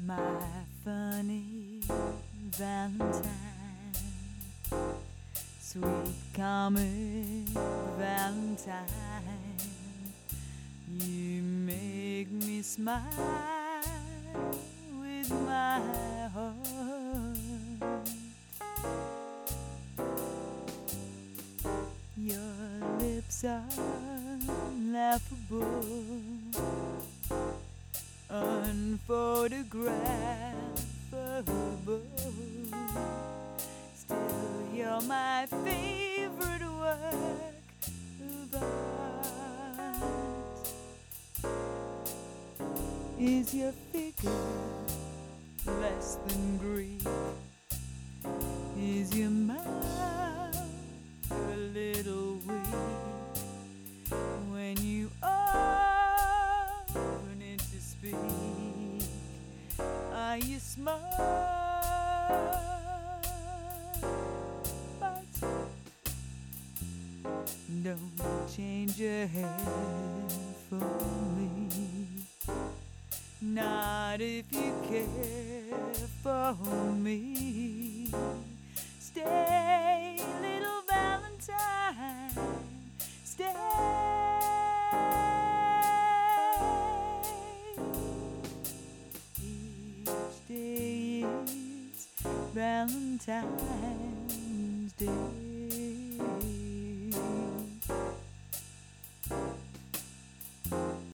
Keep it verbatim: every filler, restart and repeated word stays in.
My funny Valentine, sweet comic Valentine, you make me smile with my heart. Your lips are laughable, unphotographable. Still, you're my favorite work of art. Is your figure less than Greek? Is your mouth a little weak when you open it to speak? Are you smart? But don't change your hair for me, not if you care for me. Stay, little Valentine, stay. Each day is Valentine's Day.